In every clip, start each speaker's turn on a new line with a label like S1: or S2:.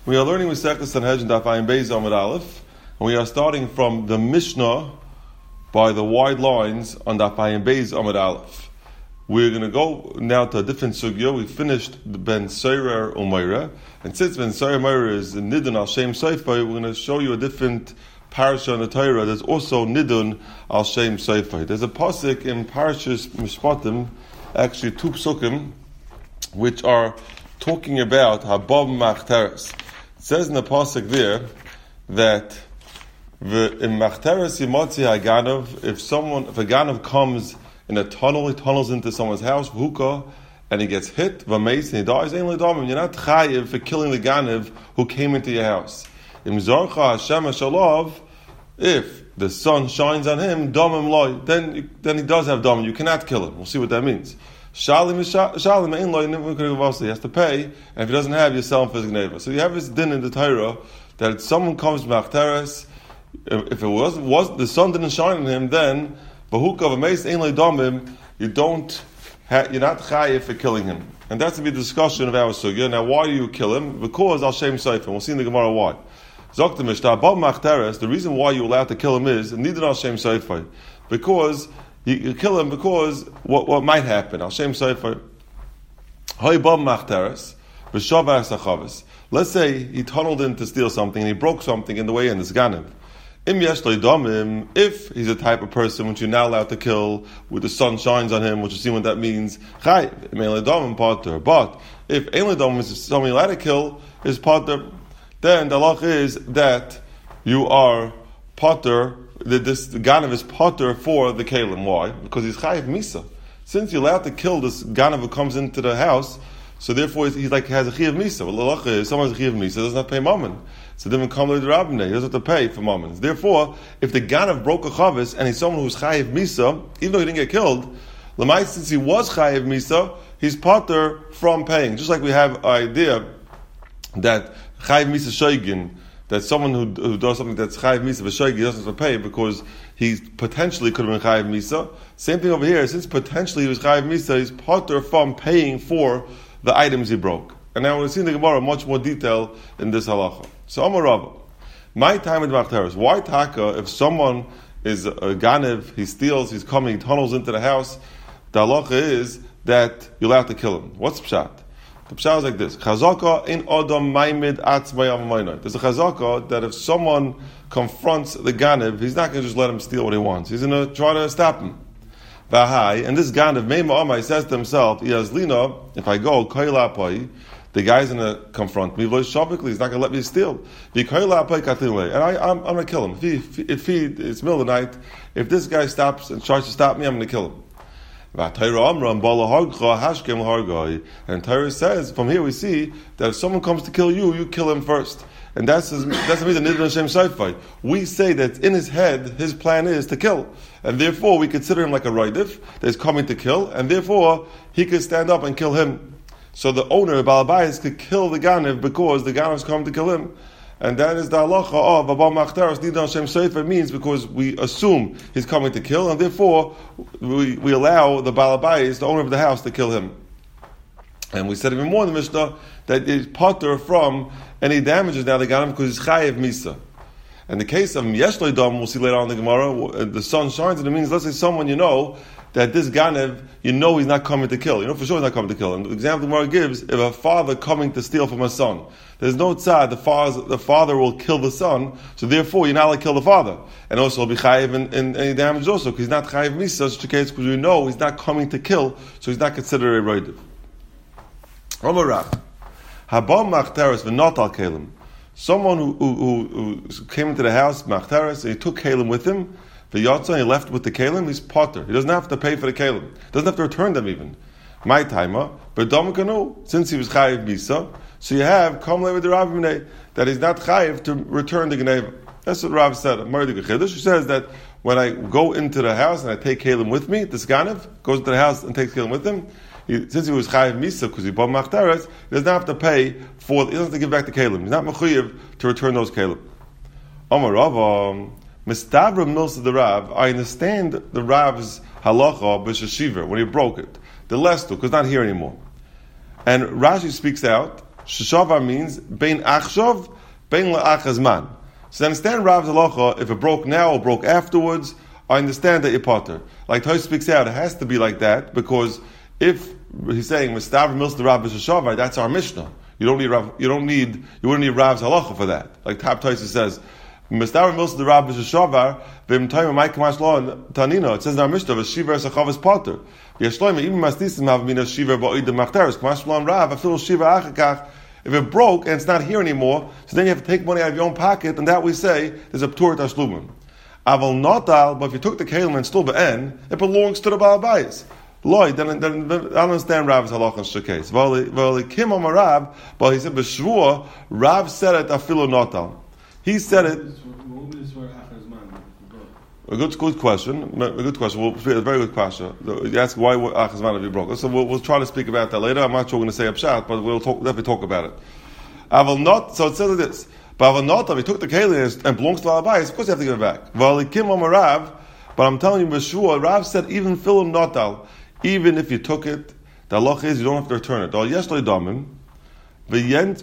S1: We are learning Masechtas Sanhedrin Daf Ayin Beis Amud Aleph, and we are starting from the Mishnah by the wide lines on Daf Ayin Beis Amud Aleph. We're going to go now to a different sugya. We finished the Ben Seirer Umayra, and since Ben Seirer Umayra is Nidun al Shem Seifai, we're going to show you a different parasha in the Torah. There's also Nidun al Shem Seifai. There's a pasuk in Parashas Mishpatim, actually two psukim, which are talking about Habab Machteres. It says in the pasuk there that in Machteres Yimotzi HaGanav, if a Ganav comes in a tunnel, he tunnels into someone's house, V'huka, and he gets hit, V'meis, and he dies, Ein L'damim. You're not chayiv for killing the Ganav who came into your house. Im Zorcha Hashem Shalav, if the sun shines on him, Damim Loi, then he does have Damim. You cannot kill him. We'll see what that means. Shalim is Shalim, Ein Loi, he has to pay, and if he doesn't have, you sell him for his gneva. So you have this din in the Torah that if someone comes to Machteres, if it was the sun didn't shine on him, then V'huka v'meis ein le'damim, you're not chayiv for killing him. And that's to be the discussion of our sugya. Now, why do you kill him? Because al shem seifim. We'll see in the Gemara why. Zok the Mishnah, Bab Machteres, the reason why you're allowed to kill him is nidin al shem seifim. Because you kill him because what might happen. Al shem seifim. Hay Bab Machteres, v'shavas achavis. Let's say he tunneled in to steal something and he broke something in the way in, this Ganav. If he's a type of person which you're not allowed to kill, with the sun shines on him, which you see what that means, but if Ein is someone you're allowed to kill, is potter, then the halach is that you are potter, that this Ganav is potter for the Kalim. Why? Because he's chayiv misa. Since you're allowed to kill this Ganav who comes into the house, so therefore he's like has a chayiv misa. Well, the halach is someone has a chayiv misa, doesn't have to pay mammon. So then come to the rabbinate, he doesn't have to pay for mammon. Therefore, if the Ganav broke a chavis and he's someone who's chayiv misa, even though he didn't get killed, Lamai, since he was chayiv misa, he's potter from paying. Just like we have an idea that chayiv misa shoygin, that someone who does something that's chayiv misa v'shoygin doesn't have to pay because he potentially could have been chayiv misa. Same thing over here. Since potentially he was chayiv misa, he's potter from paying for the items he broke. And now we'll see in the Gemara much more detail in this halacha. So Amar Rava, my time with Machteres. Why taka if someone is a Ganav, he steals, he's coming, he tunnels into the house, the halacha is that you're allowed to kill him. What's pshat? The pshat is like this: Chazaka in Adam Maimid Atzmai Amamayna. There's a chazaka that if someone confronts the Ganav, he's not going to just let him steal what he wants. He's going to try to stop him. Vahai, and this Ganav Meima Amai says to himself, Yazlina, if I go Kaila Pai, the guy's going to confront me. He's not going to let me steal. And I'm going to kill him. If it's middle of the night, if this guy stops and tries to stop me, I'm going to kill him. And Torah says, from here we see that if someone comes to kill you, you kill him first. And that's the reason Nidun Hashem Seifai. We say that in his head, his plan is to kill. And therefore, we consider him like a Raidif that is coming to kill, and therefore, he could stand up and kill him. So the owner, Balabayas, could kill the Ganav because the Ganav is coming to kill him. And that is the halacha of Abba Machteres, Nidun Hashem Sefer, means because we assume he's coming to kill, and therefore we allow the Balabayas, the owner of the house, to kill him. And we said even more in the Mishnah that he's potter from any damages now the Ganav because he's chayiv misa. In the case of Yesh Dam, we'll see later on in the Gemara, the sun shines, and it means, let's say someone you know, that this Ganav, you know he's not coming to kill. You know for sure he's not coming to kill. And the example the Gemara gives, if a father coming to steal from a son, there's no tzad, the father will kill the son, so therefore you're not allowed to kill the father. And also he'll be chayiv in any damage also, because he's not chayiv misa, such a case, because we know he's not coming to kill, so he's not considered a roidiv. Amar Rav, Habam Machteres v'not al kelim. Someone who came into the house, Machteres, and he took kelim with him, the Yotza, he left with the Kalim, he's potter. He doesn't have to pay for the Kalim. Doesn't have to return them even. My timer, but Domikanu, since he was Chayiv Misa, so you have Kamle with the Rav Minay, that he's not Chayiv to return the Gneva. That's what Rav said. He says that when I go into the house and I take Kalim with me, this Ganav goes to the house and takes Kalim with him, since he was Chayiv Misa, because he bought Machteres, he doesn't have to pay for, he doesn't have to give back the Kalim. He's not Mechuyev to return those Kalim. Amar Rav, Mistavra Milsa the Rav, I understand the Rav's halacha b'shashiva when he broke it. The less to, because not here anymore. And Rashi speaks out Sheshavar means bein achshav, bein la'achazman. So understand Rav's halacha, if it broke now or broke afterwards, I understand that you're potter. Like Tosh speaks out, it has to be like that, because if he's saying Mistav Mils the Rav B'Sheshavar, that's our Mishnah. You wouldn't need Rav's halacha for that. Like Tab Tosh says, Mistav Mils the Rav B'Sheshavar, V'im Toim Ma'ik Kamash Tanina. It says in our Mishnah, V'Shiver Esachavas potter. V'Yashloim even Mastisim have mina Shiver Ba'id Machtaris Kamash Lon Rav Afil Shiver Achakach. If it broke and it's not here anymore, so then you have to take money out of your own pocket, and that we say there's a P'tur Tashlumim. Aval notal, but if you took the kelim and still be'en, it belongs to the Baal Bayis. Lloyd, then I don't understand Rav's halach in such case. V'ali kim omar Rav, but he said b'shvua, Rav said it afilu notal. He said it. A good question. A good question. A very good question. You ask why achazman have you broke. So we'll try to speak about that later. I'm not sure we're going to say upshat, but we'll definitely talk about it. Aval not. So it says this. But if he took the keli and belongs to Alabayis, of course you have to give it back. But I'm telling you, B'shua, Rav said even filim notal, even if you took it, the halach is you don't have to return it. Yesh lo damim, v'yesh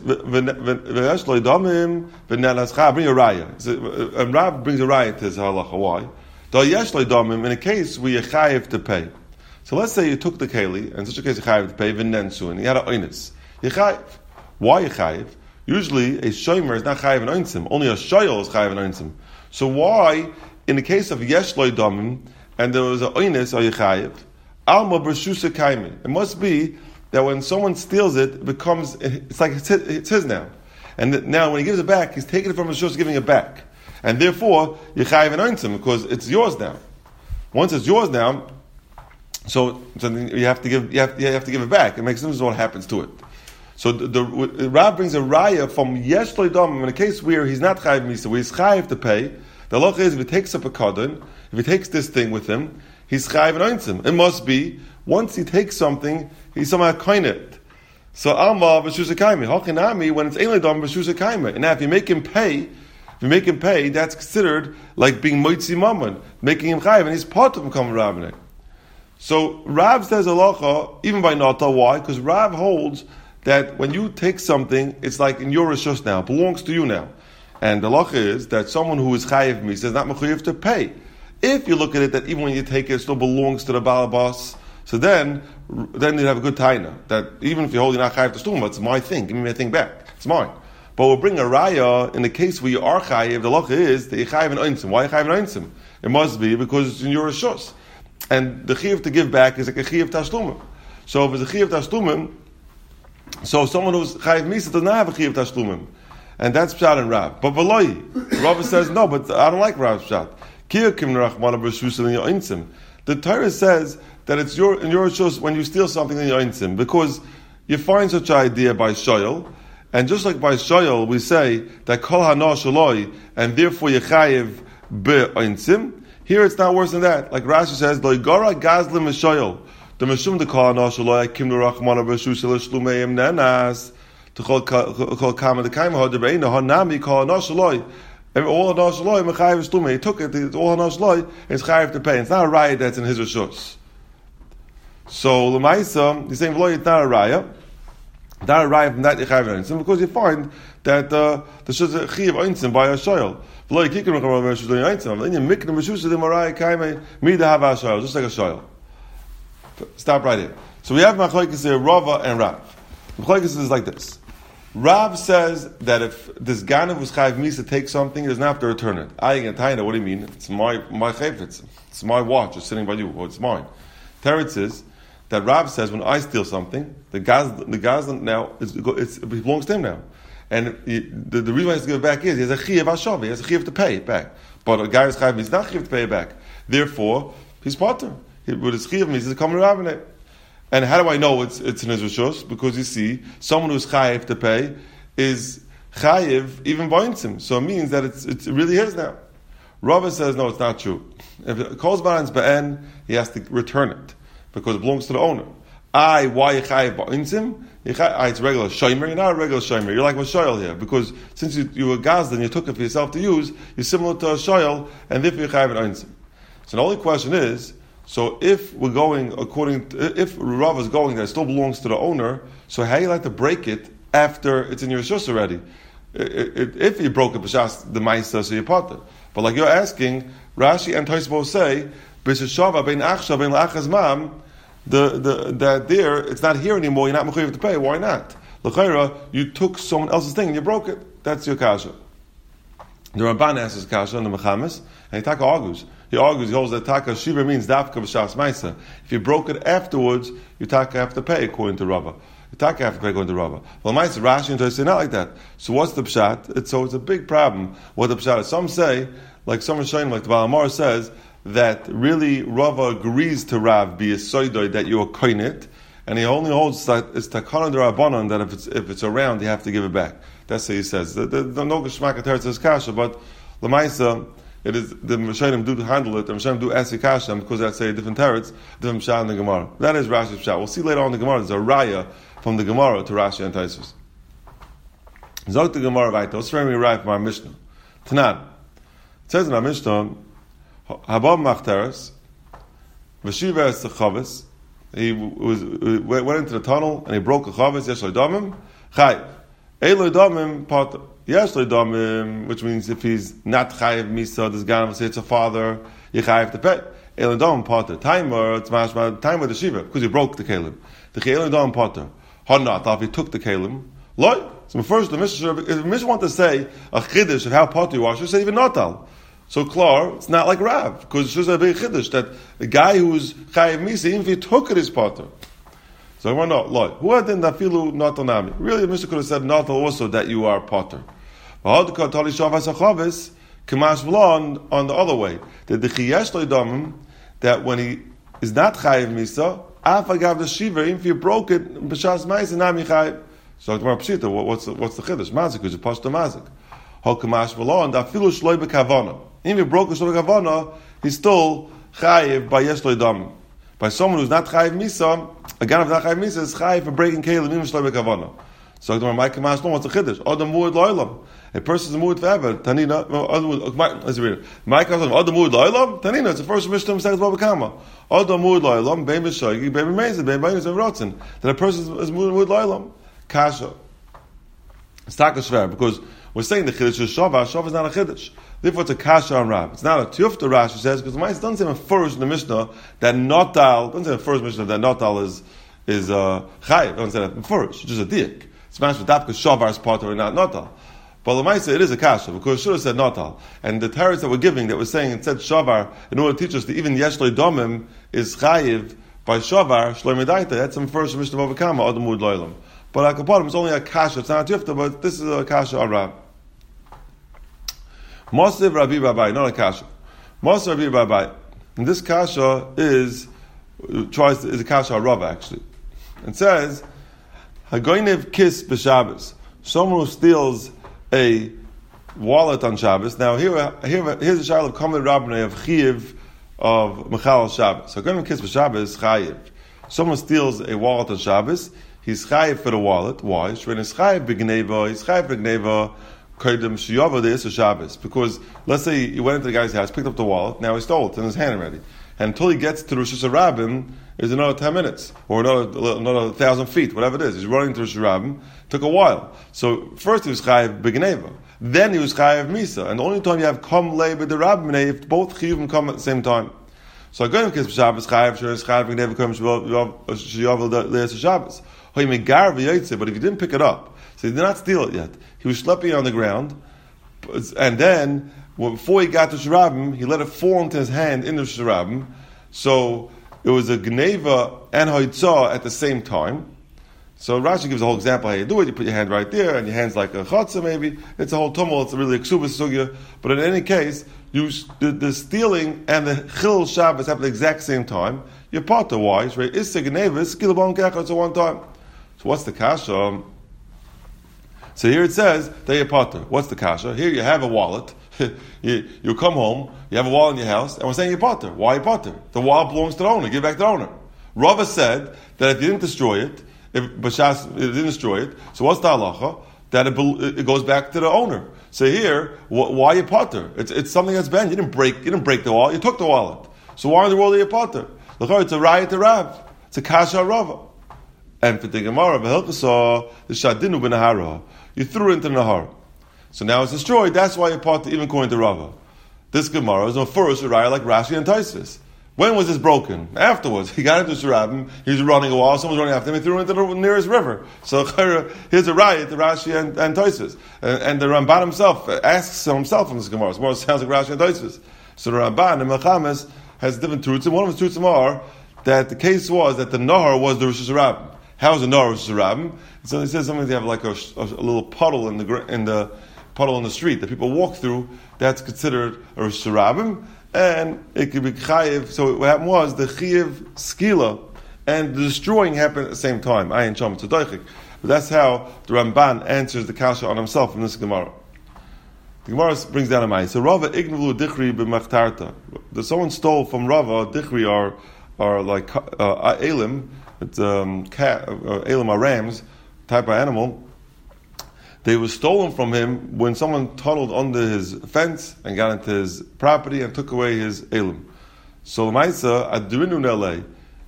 S1: lo damim, v'nelazcha. Bring a raya. And Rav brings a raya to his halacha. Why? Yesh lo damim, in a case where you chayiv to pay. So let's say you took the keli, and in such a case you chayiv to pay, v'nensu, and you had a oinis. You chayiv. Why you chayiv? Usually, a shomer is not chayiv and oinsim. Only a shoyel is chayiv and oinsim. So why, in the case of yesh lo damim, and there was a oines or yechayiv, alma b'shusa kaimi. It must be that when someone steals it, it becomes, it's like it's his now. And now when he gives it back, he's taking it from his shus, giving it back. And therefore, yechayiv and oinsim, because it's yours now. Once it's yours now, so you have to give it back. It makes sense what happens to it. So the Rav brings a raya from yesh lo damim in a case where he's not chayiv misa, where he's chayiv to pay. The halacha is if he takes up a kadon, if he takes this thing with him, he's chayiv and oinsim. It must be once he takes something, he's somehow koine it. So alma b'shusa kaime, hachinami when it's ein lo damim b'shusa kaime. And now if you make him pay, that's considered like being moitzi mammon, making him chayiv, and he's part of becoming rabbinate. So Rav says halacha even by nata. Why? Because Rav holds that when you take something, it's like in your rishus now, it belongs to you now. And the halacha is that someone who is chayiv misa is not mechuyev to pay. If you look at it, that even when you take it, it still belongs to the balabas, so then you have a good taina. That even if you're holding not chayiv to stum, it's my thing, give me my thing back, it's mine. But we'll bring a raya in the case where you are chayiv, the halacha is that you're chayiv and oinsim. Why chayiv and oinsim? It must be because it's in your rishus. And the chayiv to give back is like a chayiv tashlumim. So if it's a chayiv tashlumim, so someone who's chayiv misa does not have a chayiv tashlumim, and that's pshat and Rav. But v'loi, Rav says no, but I don't like Rav's pshat. The Torah says that it's in your shus when you steal something in your insim, because you find such an idea by shoyel, and just like by shoyel we say that kol hana shaloi, and therefore you chayiv be'insim. Here it's not worse than that. Like Rashi says, lo igara gazlim shoyel. The meshum de kol hana shaloi kim l'rachmana b'shus l'shlumeim nenas to kol kama de kaima hodebeina hanami kol hana shaloi. All hana shaloi mechayiv shlume. He took it. It's all hana shaloi. It's chayiv to pay. It's not a raya that's in his rishus. So l'maisa, he's saying v'lo, it's not a raya. Not a raya from that chayiv einsim, because you find that the shus chayiv einsim by a shoyel. V'lo yikikim l'chamar b'shus l'einsim. Then you mikne b'shus the maraya kaime mida have a shoyel, just like a shoyel. Stop right here. So we have machlokes here, Rava and Rav. Machlokes is like this. Rav says that if this ganav was chayiv misa take something, he doesn't have to return it. What do you mean? It's my chayv. It's my watch. It's sitting by you. Or it's mine. Teretz is that Rav says when I steal something, the gazlan now it belongs to him now, and the reason why he has to give it back is he has a chayiv hashav. He has a chayiv to pay it back. But a guy who's chayiv is not chayiv to pay it back. Therefore, he's potter. With his chayiv he's coming to rabbinate. And how do I know it's in his rishus? Because you see, someone who's chayiv to pay is chayiv even binds him. So it means that it's really his now. Rava says no, it's not true. If it calls baran's ba'en, he has to return it because it belongs to the owner. Why you chayiv binds him? It's regular shomer. You're not a regular shomer. You're like a shoyel here because since you were gazdan, you took it for yourself to use. You're similar to a shoyel, and therefore you're chayiv binds him. So the only question is. So if we're going if Rav is going that it still belongs to the owner, so how you like to break it after it's in your shus already. If you broke it b'shas the ma'isa, so you're potter. But like you're asking, Rashi and Tosfos say, b'sheshava bein achshav bein la'achaz mam, that there it's not here anymore. You're not mechuyev to pay. Why not? L'chayra, you took someone else's thing and you broke it. That's your kasha. The Ramban asks kasha in the Mechamis, and he argues. He holds that taka shiva means dafka b'shas ma'isa. If you broke it afterwards, you taka have to pay according to Rava. You taka have to pay according to Rava. Well, ma'isa Rashi and Tosfos say not like that. So what's the pshat? It's a big problem. What the pshat is? Some say, like some Rishonim, like the Baal Amar says, that really Rava agrees to Rav be a soidoi that you are koinit, and he only holds that it's takana d'Rabbanan that if it's around, you have to give it back. That's what he says. The no geshmak teretz is kasha, but l'maisa it is the Rishonim do handle it. The Rishonim do ask kasha because that's a different teretz, different pshat in the Gemara. That is Rashi's pshat. We'll see later on in the Gemara. There's a raya from the Gemara to Rashi and Tosfos. Zok the Gemara vayta. What's very right from our Mishnah? Tanan. It says in our Mishnah, Habab Machteres, Veshiva es Chavis. He went into the tunnel and he broke a Chavis. Yesh lo damim, chayiv. Ei lo damim potter. Yesh lo damim, which means if he's not chayiv misa, this guy will say it's a father. You chayiv to pay. Ei lo damim potter. Timer, it's mashma timer the shiva because he broke the kelim. The ei lo damim potter. Hanat, if he took the kelim, loy. So first the Mishnah, if the Mishnah want to say a chiddush of how potter you are, should say even natal. So klar, it's not like Rav, because it's just a big chiddush that the guy who's chayiv misa, even if he took it, is potter. So I want to know, Lord, who had in nafilu natal nami? Really, the Mishnah could have said natal also that you are potter. On the other way, that the chiyesh loydamim, that when he is not chayiv misa, afagav the shiva, even if you broke it, b'shas ma'is nami chayiv. So what's the chiddush? Mazik is a pashta mazik. Hokamash v'lo, and afilu shloi b'kavana. Even if he broke the shloi b'kavana, he's still chayiv by yesh loydamim. By someone who's not chayiv misa, a guy who's not chayiv misa is chayiv for breaking kelim even shloi b'kavana. So my kamash lo, what's the chiddush? Adam mu'ud lo'olam. A person's mu'ud forever. Tanina, let's read it. My kamash lo, Adam mu'ud lo'olam. Tanina, it's the first Mishnah says Baba Kama. Adam mu'ud lo'olam, bein b'shoigi, bein b'mezid, bein b'yinus and rotzen. That a person is mu'ud lo'olam. Kasha. It's taka shver, because we're saying the chiddush is shava. Shava is not a chiddush. Therefore, it's a kasha on Rav. It's not a tiyufta. Rashi says because the Ma'is doesn't say in first in the Mishnah that notal. Doesn't say in the first Mishnah that notal is chayiv. Doesn't say that in first. It's just a diak. It's mashma dafka shavar is part of it, not notal. But the Ma'is say it is a kasha because it should have said notal. And the teretz that we're giving, that we're saying it said shavar in order to teach us that even yesh lo'domim is chayiv by shavar shloim medaita. That's in first Mishnah of Avakama adam mud lo'olam. But akapadim is only a kasha. It's not a tiyufta, but this is a kasha on Rav. Mosiv Rabbi Babai, not a kasha. Mosiv Rabbi Babai. And this kasha is a kasha on Rav actually. It says, Hagoinev kiss b'Shabbos. Someone who steals a wallet on Shabbos. Now here's a shayla of Kamed Rabbinai of Chiyiv of Mechal Shabbos. Hagoinev kiss b'Shabbos Chayiv. Someone steals a wallet on Shabbos. He's chayiv for the wallet. Why? He's chayiv b'gneva. He's chayiv b'gneva kaidem shiyava de'isa Shabbos. Because let's say he went into the guy's house, picked up the wallet. Now he stole it. It's in his hand already. And until he gets to Rosh Hashanah, is another 10 minutes or another 1,000 feet, whatever it is. He's running to Rosh Hashanah. Took a while. So first he was chayiv b'gneva. Then he was chayiv misa. And the only time you have kom lei b'derabminei if both chiyuvim come at the same time. So again, because Shabbos chayiv b'gneva kom shiyava de'isa Shabbos. But if he didn't pick it up, so he did not steal it yet, he was schlepping it on the ground, and then before he got to Shirabim, he let it fall into his hand in the Shirabim. So it was a Gneva and Haitzah at the same time. So Rashi gives a whole example how you do it. You put your hand right there, and your hand's like a chatzah maybe. It's a whole tumult. It's really a ksubas sugya. But in any case, the stealing and the chil Shabbos happen at the exact same time. You're potter. Why? It's a Gneva, it's kilabon kechah, it's a one time. So what's the kasha? So here it says that you're potter. What's the kasha? Here you have a wallet. you come home, you have a wallet in your house, and we're saying you're potter. Why you potter? The wallet belongs to the owner. Give it back to the owner. Rava said that if you didn't destroy it, if Bashas didn't destroy it, so what's the halacha? That it goes back to the owner. So here, why you potter? It's something that's banned. You didn't break the wallet. You took the wallet. So why in the world are you potter? Look, it's a riot to Rav. It's a kasha Rava. And for the Gemara, v'hilchasa the shadinu b'nahara, you threw it into the nahar. So now it's destroyed. That's why you're part even according to Rava. This Gemara is on first Uriah like Rashi and Tosfos. When was this broken? Afterwards. He got into Shirabim, he was running a while, someone was running after him, he threw him into the nearest river. So here's a riot to Rashi and Tosfos. And the Ramban himself asks himself in this Gemara. It sounds like Rashi and Tosfos. So the Ramban and Mechames has different truths, and one of his truths are that the case was that the Nahar was the Rosh Hashanah. How is the Nahar Rosh Hashanah? So he says sometimes they have like a little puddle in the puddle in the street that people walk through. That's considered a Rosh Hashanah. And it could be chayiv. So what happened was the chayiv skila and the destroying happened at the same time. Ayin sham tzadaychik. But that's how the Ramban answers the kasha on himself in this Gemara. The Gemara brings down a ma'aseh. So Rava ignavlu dichri b'machtarta. Someone stole from Rava. Dichri are like elim. It's elim are rams, type of animal. They were stolen from him when someone tunneled under his fence and got into his property and took away his elim. So Maisa adrinu nele,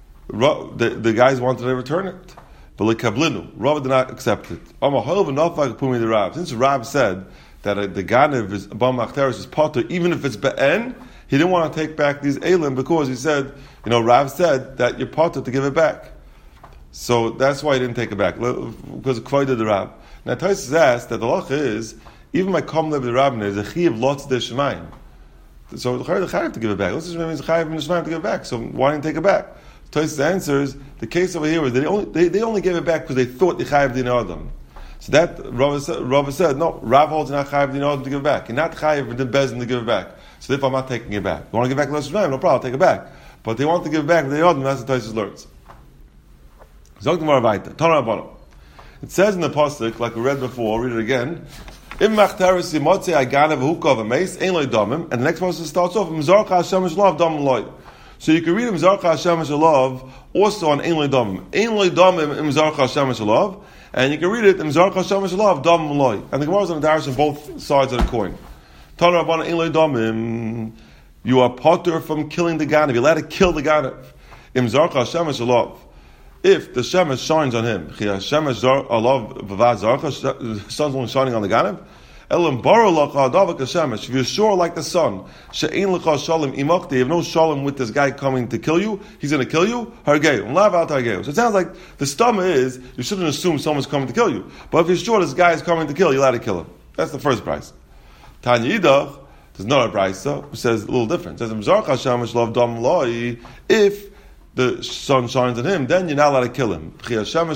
S1: the guys wanted to return it, but lekablinu, Rav did not accept it. Since Rav said that the ganev is abam machteres is potter, even if it's be'en, he didn't want to take back these elim because he said, Rav said that you're potter to give it back. So that's why he didn't take it back because of kvoid of the Rav. Now, Tosfos asked that the halacha is even my kom lev the rabbin is a chiyav lots de shemaim. So the chayav to give it back. Lots de shemaim means a chayav in the shemaim to give it back. So why didn't take it back? Tosfos answers the case over here was they only gave it back because they thought the chayav din adam. So that Rava said no. Rav holds not chayav din adam to give it back. You're not chayav in the bezin to give it back. So therefore I'm not taking it back. You want to give it back lots de shemaim? No problem. I'll take it back. But they want to give it back the adam. That's what Tosfos learns. Zog the Moravita. Tana Rabbanon. It says in the pasuk, like we read before, I'll read it again. And the next pasuk starts off Mzarcha Hashem Shalav Dam Loy. So you can read Mzarcha Hashem Shalav also on Ein Loy Damim. Ein Loy Damim Mzarcha Hashem Shalav, and you can read it Mzarcha Hashem Shalav Dam Loy. And the Gemara is on the darish on both sides of the coin. Tana Rabbanan Ein Loy Damim. You are potter from killing the ganev. You're allowed to kill the ganev. Mzarcha Hashem Shalav. If the shemesh shines on him, the sun's only shining on the ganev. If you're sure like the sun, you have no shalom with this guy coming to kill you, he's going to kill you. So it sounds like the stomach is you shouldn't assume someone's coming to kill you. But if you're sure this guy is coming to kill you, you're allowed to kill him. That's the first price. Tanya Idach, there's not a price, which says a little different. It says if the sun shines on him, then you're not allowed to kill him. If you're sure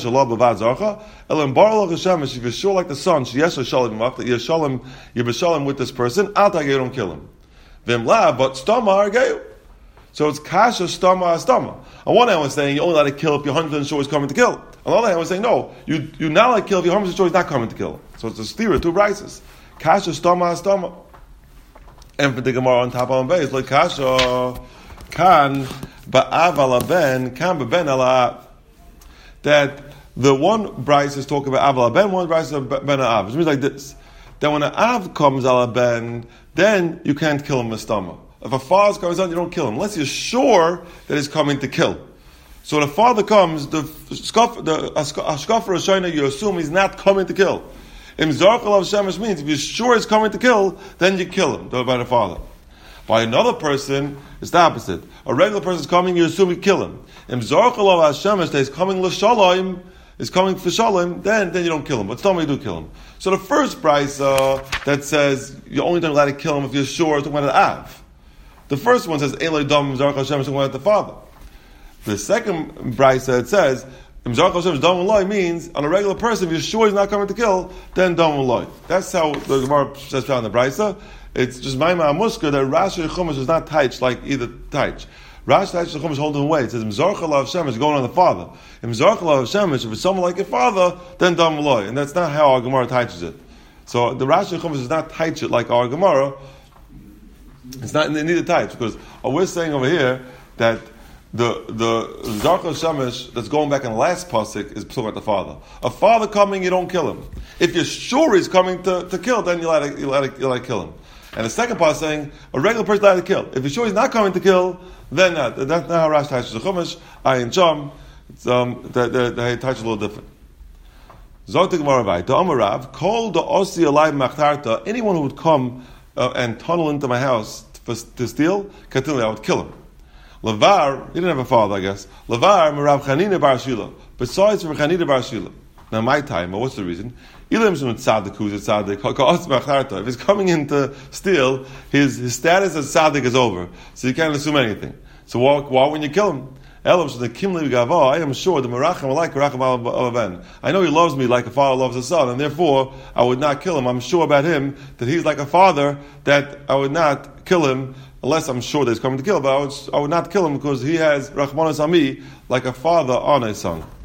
S1: like the sun, you're beshalom with this person, you don't kill him. But stama. So it's kasha stama. On one hand, we're saying you're only allowed to kill if you're 100% sure he's coming to kill. On the other hand, we're saying no, you're not allowed to kill if you're 100% sure he's not coming to kill. So it's a steer, two prices. Kasha stama. And for the Gemara on top of base, like kasha kan. Ba'av ala ben, kan b'ben ala. That the one Bryce is talking about av ala ben, one Bryce is ben ala. Which means like this: that when an av comes ala ben, then you can't kill him with stomach. If a father comes on, you don't kill him unless you're sure that he's coming to kill. So when a father comes, the ashkafa rishona, you assume he's not coming to kill. Im zarchal of shemesh means if you're sure he's coming to kill, then you kill him by the father. By another person, it's the opposite. A regular person is coming, you assume you kill him. Im zarchal of shemesh that is coming l'shalom, is coming for shalom, then you don't kill him. But still, you do kill him. So the first price that says you only don't allow to kill him if you're sure, it's talking about an av. The first one says Eloi Dom Zarchal Hashem is talking about the father. The second price that says Zarchal Hashem is Dom Eloi means on a regular person, if you're sure he's not coming to kill, then Dom Eloi. That's how the Gemara says found in the Brisa. It's just Maimah Amuska that Rashi Chumash is not taich like either taich. Rashi taich the Chumash holding away. It says Zarchal Hashem is going on the father. Zarchal Hashem is if it's someone like your father, then Dom Eloi. And that's not how our Gemara taiches it. So the Rashi Chumash does not taich it like our Gemara. It's not neither types because we're saying over here that the Zarchal Shemesh that's going back in the last pasuk is talking about the father. A father coming, you don't kill him. If you're sure he's coming to kill, then you let to kill him. And the second part is saying a regular person allowed to kill. If you're sure he's not coming to kill, then not. That's not how Rashi touches the Chumash. Ayin Cham It's, the touch a little different. Zotik Maravai, the Amarav, called the Osi alive Machtarta, anyone who would come and tunnel into my house to steal, Katilli, I would kill him. Lavar, he didn't have a father, I guess. Lavar, Marav Chanina Bar Shila. Besides from Chanina Bar Shila. Now, my time, but what's the reason? If he's coming in to steal, his status as tzaddik is over. So you can't assume anything. So why wouldn't you kill him? I am sure the Merachim like Merachim al Ben. I know he loves me like a father loves a son, and therefore I would not kill him. I'm sure about him that he's like a father, that I would not kill him unless I'm sure that he's coming to kill. But I would not kill him because he has Rachmanas Ami like a father on his son.